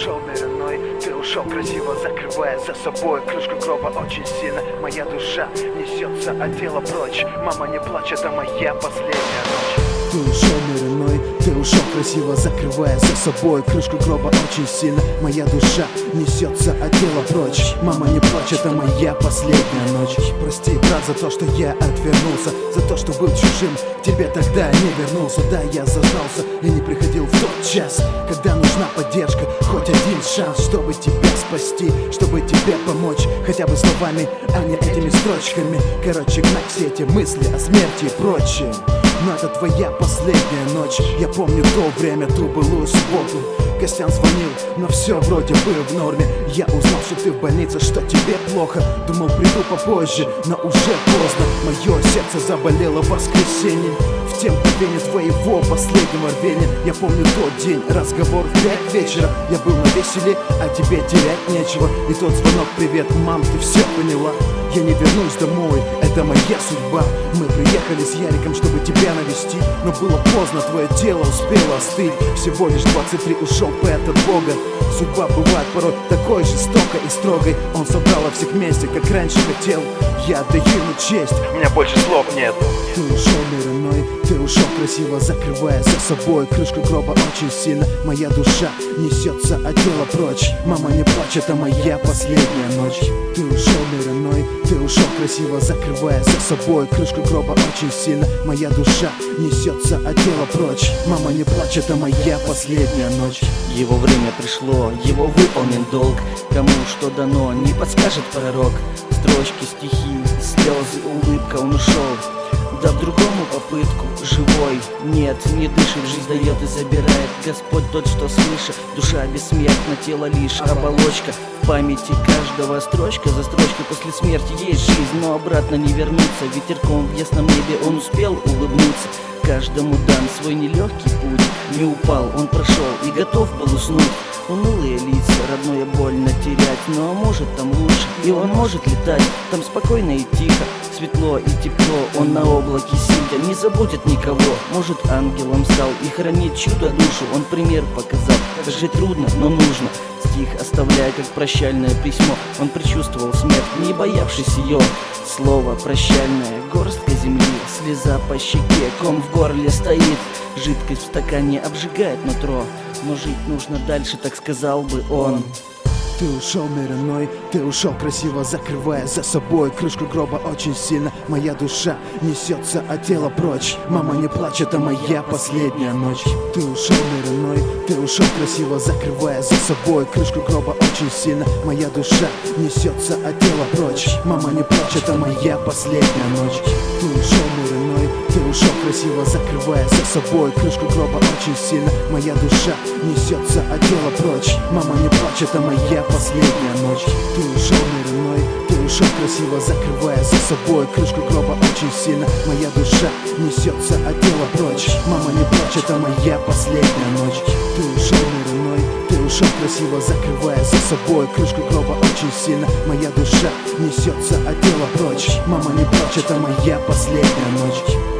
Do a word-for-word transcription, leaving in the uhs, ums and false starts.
ушел мир иной, ты ушел красиво, закрывая за собой крышку гроба очень сильно. Моя душа несется от тела прочь. Мама, не плачь, это моя последняя ночь. Ты ушел мир иной, ты ушел красиво, закрывая за собой крышку гроба очень сильно. Моя душа несется от тела прочь. Мама, не плачь, это моя последняя ночь. Прости, брат, за то, что я отвернулся, за то, что был чужим, тебе тогда не вернулся. Да, я зажался и не приходил в тот час, когда нужна поддержка, хоть один шанс, чтобы тебя спасти, чтобы тебе помочь, хотя бы словами, а не этими строчками. Короче, гнать все эти мысли о смерти и прочее. Но это твоя последняя ночь. Я помню то время, ту былую субботу. Костян звонил, но все вроде бы в норме. Я узнал, что ты в больнице, что тебе плохо. Думал, приду попозже, но уже поздно. Мое сердце заболело в воскресенье, в те мгновения твоего последнего рвения. Я помню тот день, разговор в пять вечера. Я был на веселе, а тебе терять нечего. И тот звонок: привет, мам, ты все поняла? Я не вернусь домой, это моя судьба. Мы приехали с Яриком, чтобы тебя навести, но было поздно, твое тело успело остыть. Всего лишь двадцать три, ушел поэт от Бога. Судьба бывает порой такой жестокой и строгой. Он собрал всех вместе, как раньше хотел. Я отдаю ему честь, у меня больше слов нет. Ты ушел мир иной, ты ушел красиво, закрывая за собой крышку гроба очень сильно. Моя душа несется от тела прочь. Мама, не плачь, это моя последняя ночь. Ты ушел мир иной, ты ушел красиво, закрывая за собой крышку гроба очень сильно. Моя душа несется от тела прочь. Мама, не плачь, это моя последняя ночь. Его время пришло, его выполнен долг. Кому что дано, не подскажет пророк. Строчки, стихи, слезы, улыбка, он ушел, дав другому попытку. Живой, нет, не дышит, жизнь дает и забирает Господь тот, что слышит. Душа бессмертна, тело лишь оболочка. В памяти каждого строчка за строчкой. После смерти есть жизнь, но обратно не вернуться. Ветерком в ясном небе он успел улыбнуться. Каждому дан свой нелегкий путь. Не упал, он прошел и готов был уснуть. Унылые лица, родное больно терять, но может там лучше, и он может летать. Там спокойно и тихо, светло и тепло. Он на облаке сидя не забудет никого. Может, ангелом стал и хранит чудо душу. Он пример показал, как жить трудно, но нужно. Стих оставляя как прощальное письмо. Он предчувствовал смерть, не боявшись ее. Слово прощальное, горстка земли, слеза по щеке, ком в горле стоит. Жидкость в стакане обжигает нутро, но жить нужно дальше, так сказал бы он. Ты ушел мир иной, ты ушел красиво, закрывая за собой крышку гроба очень сильно. Моя душа несется от тела прочь. Мама, не плачь, это моя последняя ночь. Ты ушел мир иной, ты ушел красиво, закрывая за собой крышку гроба очень сильно. Моя душа несется от тела прочь. Мама, не плачь, это моя последняя ночь. Ты ушел мир иной, ты ушел красиво, закрывая за собой крышку гроба очень сильно. Моя душа несется от тела прочь. Мама, не плачь, это моя последняя ночь. Ты ушел мир иной, ты ушел красиво, закрывая за собой крышку гроба очень сильно. Моя душа несется от тела прочь. Мама, не плачь, это моя последняя ночь. Ты ушел мир иной, ты ушел красиво, закрывая за собой крышку гроба очень сильно. Моя душа несется от тела прочь. Мама, не плачь, это моя последняя ночь.